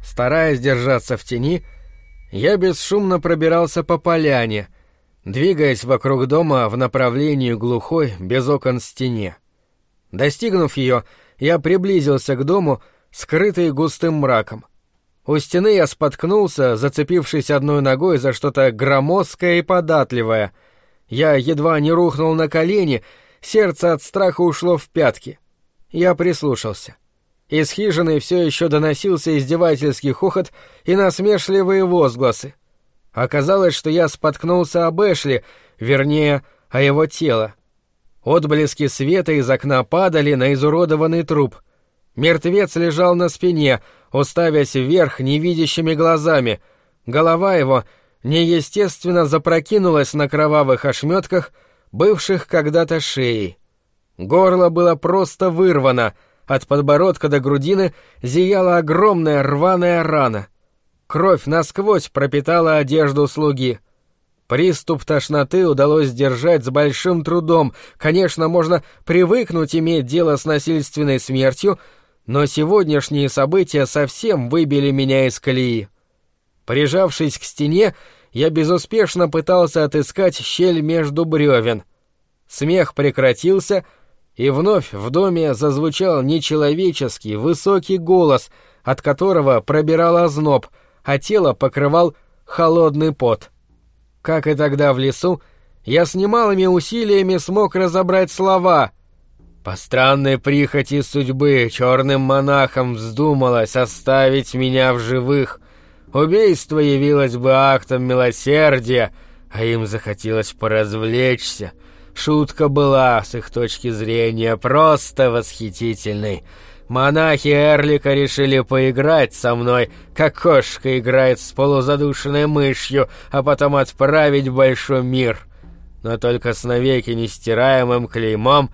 Стараясь держаться в тени, я бесшумно пробирался по поляне, двигаясь вокруг дома в направлении глухой, без окон стене. Достигнув ее, я приблизился к дому, скрытый густым мраком. У стены я споткнулся, зацепившись одной ногой за что-то громоздкое и податливое. Я едва не рухнул на колени, сердце от страха ушло в пятки. Я прислушался. Из хижины все еще доносился издевательский хохот и насмешливые возгласы. Оказалось, что я споткнулся об Эшли, вернее, о его тело. Отблески света из окна падали на изуродованный труп. Мертвец лежал на спине, уставясь вверх невидящими глазами. Голова его неестественно запрокинулась на кровавых ошметках, бывших когда-то шеей. Горло было просто вырвано, от подбородка до грудины зияла огромная рваная рана. Кровь насквозь пропитала одежду слуги. Приступ тошноты удалось сдержать с большим трудом. Конечно, можно привыкнуть иметь дело с насильственной смертью, но сегодняшние события совсем выбили меня из колеи. Прижавшись к стене, я безуспешно пытался отыскать щель между бревен. Смех прекратился, и вновь в доме зазвучал нечеловеческий высокий голос, от которого пробирал озноб, а тело покрывал холодный пот. Как и тогда в лесу, я с немалыми усилиями смог разобрать слова. По странной прихоти судьбы черным монахам вздумалось оставить меня в живых. Убийство явилось бы актом милосердия, а им захотелось поразвлечься. Шутка была, с их точки зрения, просто восхитительной. Монахи Эрлика решили поиграть со мной, как кошка играет с полузадушенной мышью, а потом отправить в большой мир. Но только с навеки нестираемым клеймом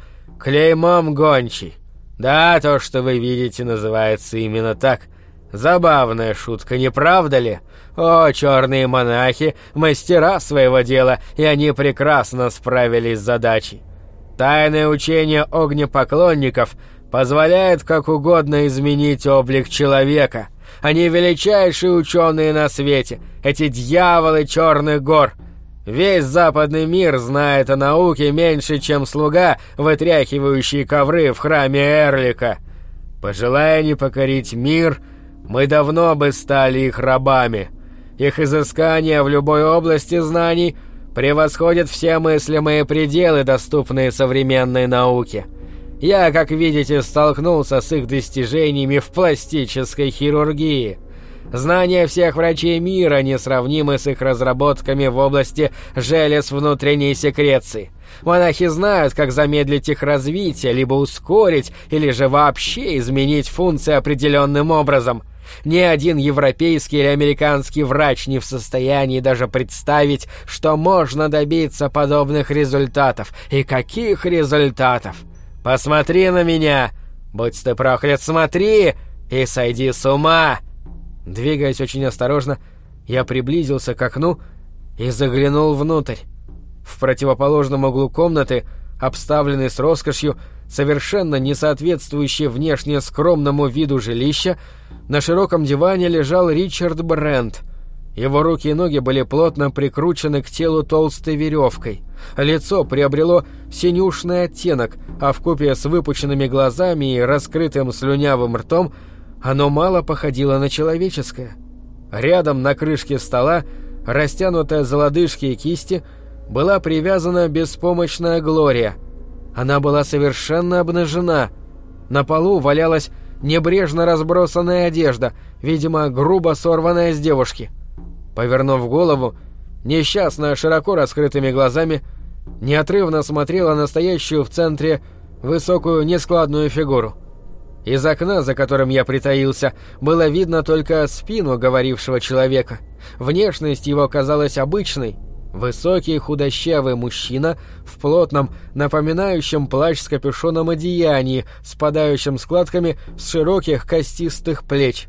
гончий. Да, то, что вы видите, называется именно так. Забавная шутка, не правда ли? О, черные монахи, мастера своего дела, и они прекрасно справились с задачей. Тайное учение огнепоклонников позволяет как угодно изменить облик человека. Они величайшие ученые на свете, эти дьяволы черных гор. Весь западный мир знает о науке меньше, чем слуга, вытряхивающий ковры в храме Эрлика. Пожелая не покорить мир, мы давно бы стали их рабами. Их изыскания в любой области знаний превосходят все мыслимые пределы, доступные современной науке. Я, как видите, столкнулся с их достижениями в пластической хирургии. Знания всех врачей мира несравнимы с их разработками в области желез внутренней секреции. Монахи знают, как замедлить их развитие, либо ускорить, или же вообще изменить функции определенным образом. Ни один европейский или американский врач не в состоянии даже представить, что можно добиться подобных результатов. И каких результатов? Посмотри на меня! Будь ты проклят, смотри! И сойди с ума!» Двигаясь очень осторожно, я приблизился к окну и заглянул внутрь. В противоположном углу комнаты, обставленный с роскошью, совершенно не соответствующий внешне скромному виду жилища, на широком диване лежал Ричард Брент. Его руки и ноги были плотно прикручены к телу толстой веревкой. Лицо приобрело синюшный оттенок, а вкупе с выпученными глазами и раскрытым слюнявым ртом оно мало походило на человеческое. Рядом на крышке стола, растянутая за лодыжки и кисти, была привязана беспомощная Глория. Она была совершенно обнажена. На полу валялась небрежно разбросанная одежда, видимо, грубо сорванная с девушки. Повернув голову, несчастная широко раскрытыми глазами неотрывно смотрела на стоящую в центре высокую нескладную фигуру. Из окна, за которым я притаился, было видно только спину говорившего человека. Внешность его казалась обычной. Высокий худощавый мужчина в плотном, напоминающем плащ с капюшоном одеянии, спадающим складками с широких костистых плеч.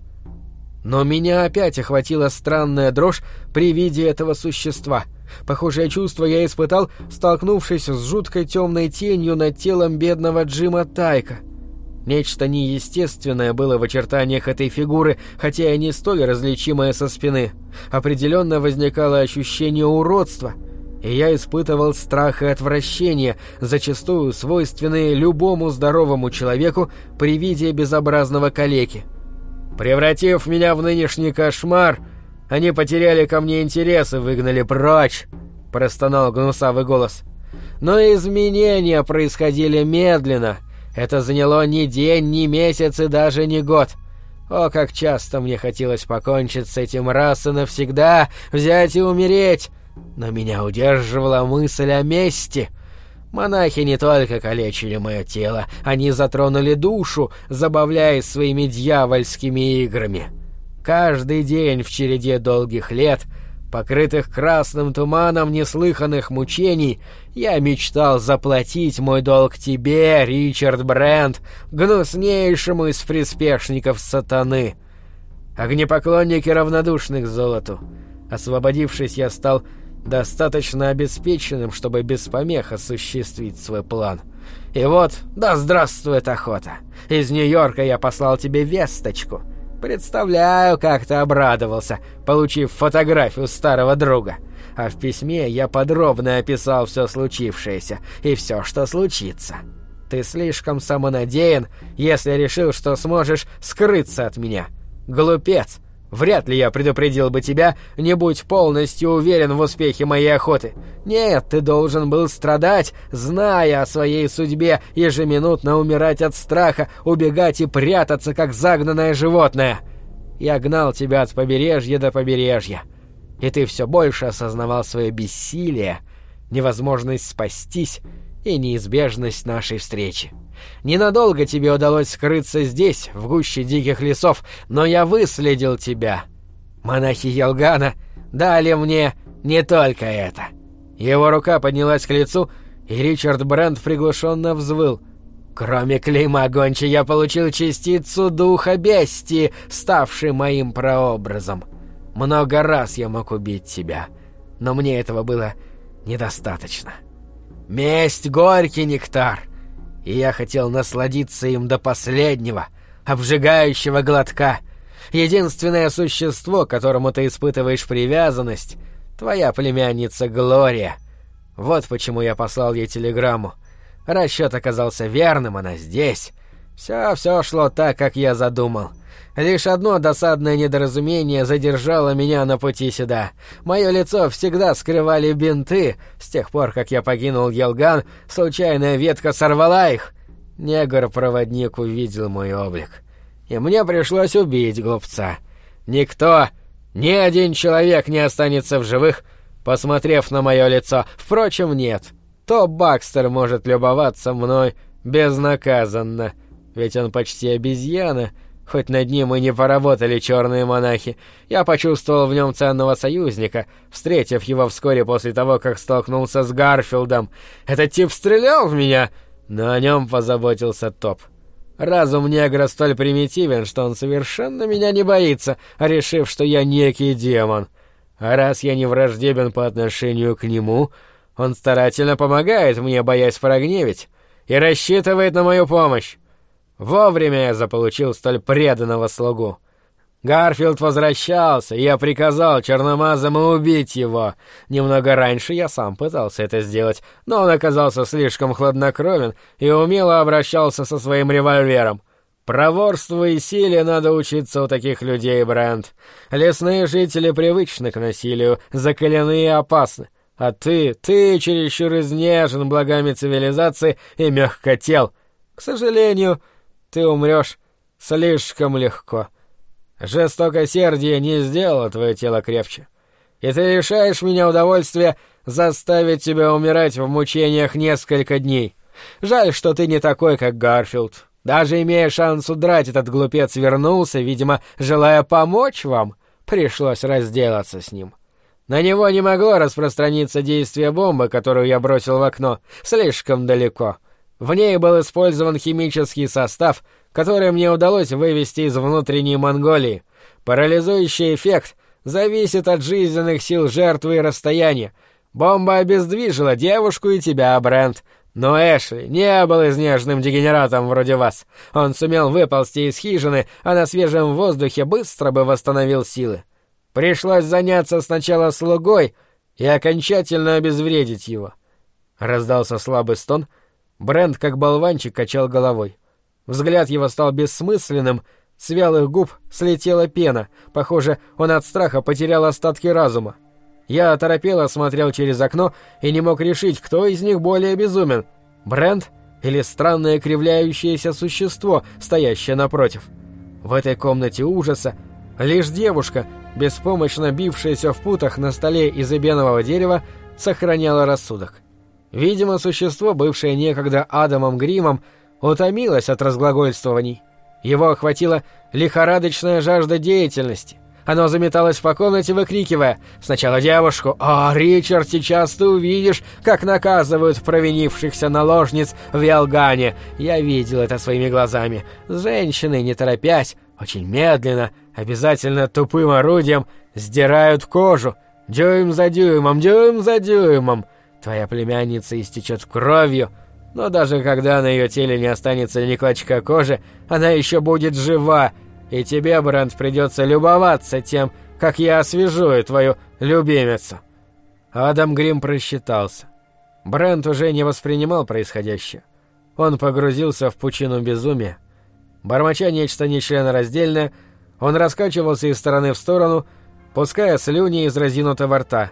Но меня опять охватила странная дрожь при виде этого существа. Похожее чувство я испытал, столкнувшись с жуткой темной тенью над телом бедного Джима Тайка. Нечто неестественное было в очертаниях этой фигуры, хотя и не столь различимое со спины. Определенно возникало ощущение уродства, и я испытывал страх и отвращение, зачастую свойственные любому здоровому человеку при виде безобразного калеки. Превратив меня в нынешний кошмар, они потеряли ко мне интерес и выгнали прочь, — простонал гнусавый голос. Но изменения происходили медленно. Это заняло ни день, ни месяц и даже не год. О, как часто мне хотелось покончить с этим раз и навсегда, взять и умереть. Но меня удерживала мысль о мести. Монахи не только калечили мое тело, они затронули душу, забавляясь своими дьявольскими играми. Каждый день в череде долгих лет, покрытых красным туманом неслыханных мучений, я мечтал заплатить мой долг тебе, Ричард Брент, гнуснейшему из приспешников сатаны. Огнепоклонники равнодушны к золоту. Освободившись, я стал достаточно обеспеченным, чтобы без помех осуществить свой план. И вот, да здравствует охота! Из Нью-Йорка я послал тебе весточку. Представляю, как ты обрадовался, получив фотографию старого друга. А в письме я подробно описал все случившееся и все, что случится. Ты слишком самонадеян, если решил, что сможешь скрыться от меня. Глупец! Вряд ли я предупредил бы тебя, не будь полностью уверен в успехе моей охоты. Нет, ты должен был страдать, зная о своей судьбе, ежеминутно умирать от страха, убегать и прятаться, как загнанное животное. Я гнал тебя от побережья до побережья, и ты все больше осознавал свое бессилие, невозможность спастись и неизбежность нашей встречи. Ненадолго тебе удалось скрыться здесь, в гуще диких лесов, но я выследил тебя. Монахи Елгана дали мне не только это». Его рука поднялась к лицу, и Ричард Брент приглушенно взвыл. «Кроме клейма гончей я получил частицу духа бестии, ставшей моим прообразом. Много раз я мог убить тебя, но мне этого было недостаточно. Месть — горький нектар, и я хотел насладиться им до последнего, обжигающего глотка. Единственное существо, к которому ты испытываешь привязанность — твоя племянница Глория. Вот почему я послал ей телеграмму. Расчет оказался верным, она здесь. Все шло так, как я задумал. Лишь одно досадное недоразумение задержало меня на пути сюда. Мое лицо всегда скрывали бинты. С тех пор, как я покинул Елган, случайная ветка сорвала их. Негр-проводник увидел мой облик. И мне пришлось убить глупца. Никто, ни один человек не останется в живых, посмотрев на мое лицо. Впрочем, нет. То Бакстер может любоваться мной безнаказанно. Ведь он почти обезьяна, хоть над ним и не поработали черные монахи. Я почувствовал в нем ценного союзника, встретив его вскоре после того, как столкнулся с Гарфилдом. Этот тип стрелял в меня, но о нем позаботился Топ. Разум негра столь примитивен, что он совершенно меня не боится, решив, что я некий демон. А раз я не враждебен по отношению к нему, он старательно помогает мне, боясь прогневить, и рассчитывает на мою помощь. Вовремя я заполучил столь преданного слугу. Гарфилд возвращался, и я приказал черномазам убить его. Немного раньше я сам пытался это сделать, но он оказался слишком хладнокровен и умело обращался со своим револьвером. Проворству и силе надо учиться у таких людей, Брент. Лесные жители привычны к насилию, закалены и опасны. А ты чересчур изнежен благами цивилизации и мягкотел. К сожалению, ты умрешь слишком легко. Жестокосердие не сделало твое тело крепче. И ты лишаешь меня удовольствия заставить тебя умирать в мучениях несколько дней. Жаль, что ты не такой, как Гарфилд. Даже имея шанс удрать, этот глупец вернулся, видимо, желая помочь вам. Пришлось разделаться с ним. На него не могло распространиться действие бомбы, которую я бросил в окно, слишком далеко. В ней был использован химический состав, который мне удалось вывести из внутренней Монголии. Парализующий эффект зависит от жизненных сил жертвы и расстояния. Бомба обездвижила девушку и тебя, Брент, Но Эшли не был изнеженным дегенератом вроде вас. Он сумел выползти из хижины, а на свежем воздухе быстро бы восстановил силы. Пришлось заняться сначала слугой и окончательно обезвредить его. Раздался слабый стон. Брент, как болванчик, качал головой. Взгляд его стал бессмысленным, с вялых губ слетела пена. Похоже, он от страха потерял остатки разума. Я оторопело смотрел через окно и не мог решить, кто из них более безумен — Брент или странное кривляющееся существо, стоящее напротив. В этой комнате ужаса лишь девушка, беспомощно бившаяся в путах на столе из эбенового дерева, сохраняла рассудок. Видимо, существо, бывшее некогда Адамом Гримом, утомилось от разглагольствований. Его охватила лихорадочная жажда деятельности. Оно заметалось по комнате, выкрикивая сначала девушку: «О, Ричард, сейчас ты увидишь, как наказывают провинившихся наложниц в Ялгане!» Я видел это своими глазами. Женщины, не торопясь, очень медленно, обязательно тупым орудием, сдирают кожу. Дюйм за дюймом, дюйм за дюймом. Твоя племянница истечет кровью, но даже когда на ее теле не останется ни клочка кожи, она еще будет жива. И тебе, Брент, придется любоваться тем, как я освежую твою любимицу». Адам Грим просчитался. Брент уже не воспринимал происходящее. Он погрузился в пучину безумия. Бормоча нечто нечленораздельное, он раскачивался из стороны в сторону, пуская слюни из разинутого рта.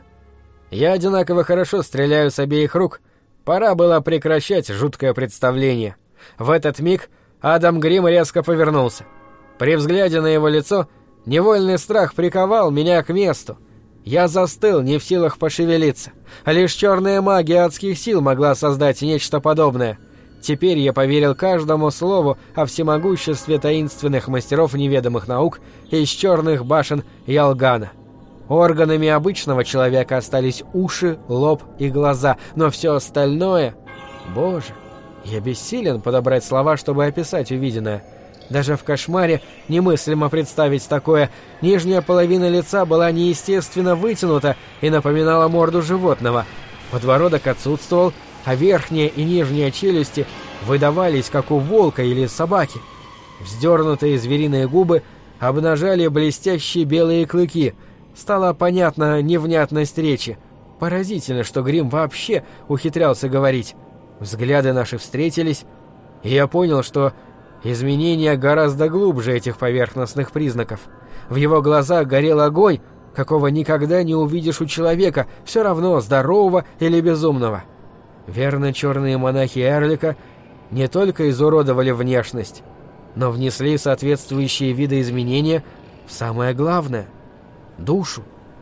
Я одинаково хорошо стреляю с обеих рук. Пора было прекращать жуткое представление. В этот миг Адам Грим резко повернулся. При взгляде на его лицо невольный страх приковал меня к месту. Я застыл, не в силах пошевелиться. Лишь черная магия адских сил могла создать нечто подобное. Теперь я поверил каждому слову о всемогуществе таинственных мастеров неведомых наук из черных башен Ялгана. Органами обычного человека остались уши, лоб и глаза, но все остальное... Боже, я бессилен подобрать слова, чтобы описать увиденное. Даже в кошмаре немыслимо представить такое. Нижняя половина лица была неестественно вытянута и напоминала морду животного. Подбородок отсутствовал, а верхняя и нижняя челюсти выдавались, как у волка или собаки. Вздернутые звериные губы обнажали блестящие белые клыки. Стала понятна невнятность речи. Поразительно, что Грим вообще ухитрялся говорить. Взгляды наши встретились, и я понял, что изменения гораздо глубже этих поверхностных признаков. В его глазах горел огонь, какого никогда не увидишь у человека, все равно здорового или безумного. Верно, черные монахи Эрлика не только изуродовали внешность, но внесли соответствующие видоизменения в самое главное — душу.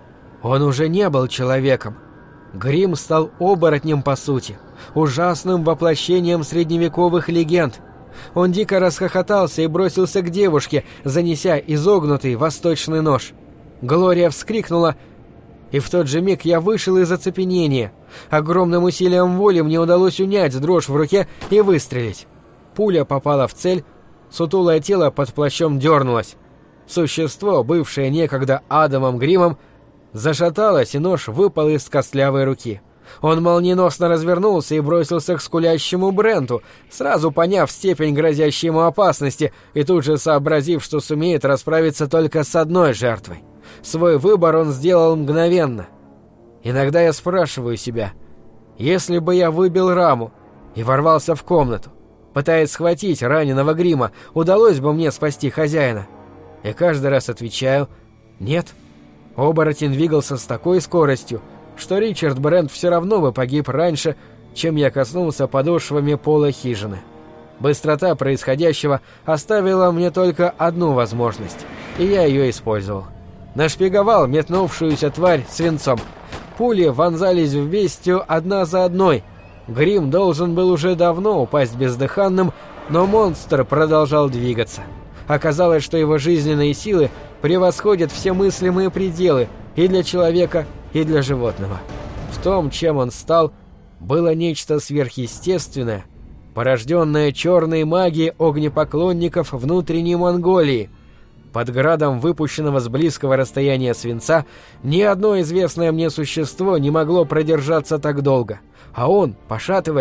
Он уже не был человеком. Грим стал оборотнем по сути, ужасным воплощением средневековых легенд. Он дико расхохотался и бросился к девушке, занеся изогнутый восточный нож. Глория вскрикнула, и в тот же миг я вышел из оцепенения. Огромным усилием воли мне удалось унять дрожь в руке и выстрелить. Пуля попала в цель, сутулое тело под плащом дернулось. Существо, бывшее некогда Адамом Гримом, зашаталось, и нож выпал из костлявой руки. Он молниеносно развернулся и бросился к скулящему Бренту, сразу поняв степень грозящей ему опасности и тут же сообразив, что сумеет расправиться только с одной жертвой. Свой выбор он сделал мгновенно. Иногда я спрашиваю себя, если бы я выбил раму и ворвался в комнату, пытаясь схватить раненого Грима, удалось бы мне спасти хозяина? И каждый раз отвечаю «нет». Оборотень двигался с такой скоростью, что Ричард Брент все равно бы погиб раньше, чем я коснулся подошвами пола хижины. Быстрота происходящего оставила мне только одну возможность, и я ее использовал. Нашпиговал метнувшуюся тварь свинцом. Пули вонзались в бестию одна за одной. Грим должен был уже давно упасть бездыханным, но монстр продолжал двигаться. Оказалось, что его жизненные силы превосходят все мыслимые пределы и для человека, и для животного. В том, чем он стал, было нечто сверхъестественное, порожденное черной магией огнепоклонников внутренней Монголии. Под градом выпущенного с близкого расстояния свинца ни одно известное мне существо не могло продержаться так долго, а он, пошатываясь,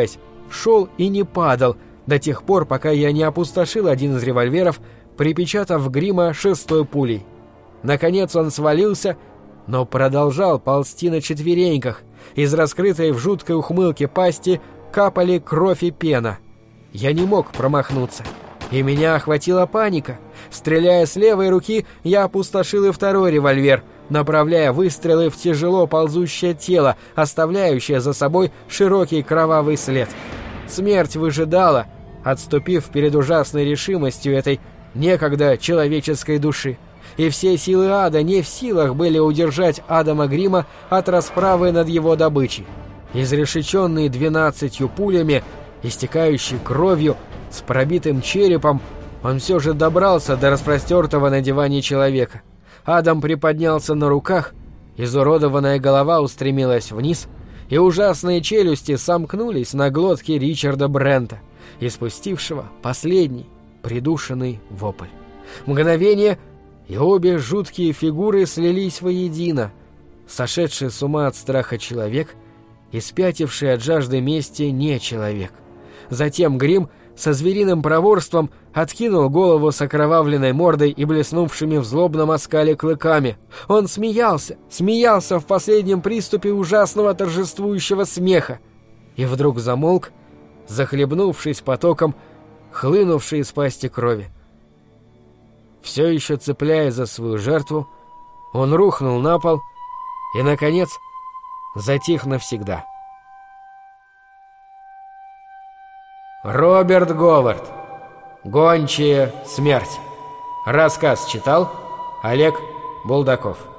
шел и не падал до тех пор, пока я не опустошил один из револьверов, припечатав Грима 6-й пулей. Наконец он свалился, но продолжал ползти на четвереньках. Из раскрытой в жуткой ухмылке пасти капали кровь и пена. Я не мог промахнуться, и меня охватила паника. Стреляя с левой руки, я опустошил и 2-й револьвер, направляя выстрелы в тяжело ползущее тело, оставляющее за собой широкий кровавый след. Смерть выжидала, отступив перед ужасной решимостью этой некогда человеческой души. И все силы ада не в силах были удержать Адама Грима от расправы над его добычей. Изрешеченный 12 пулями, истекающий кровью, с пробитым черепом, он все же добрался до распростертого на диване человека. Адам приподнялся на руках, изуродованная голова устремилась вниз, и ужасные челюсти сомкнулись на глотке Ричарда Брента, испустившего последний придушенный вопль. Мгновение, и обе жуткие фигуры слились воедино. Сошедший с ума от страха человек и спятивший от жажды мести не человек. Затем Грим со звериным проворством откинул голову с окровавленной мордой и блеснувшими в злобном оскале клыками. Он смеялся в последнем приступе ужасного торжествующего смеха. И вдруг замолк, захлебнувшись потоком, хлынувшей из пасти крови. Все еще цепляясь за свою жертву, он рухнул на пол и, наконец, затих навсегда. Роберт Говард. «Гончие смерти». Рассказ читал Олег Булдаков.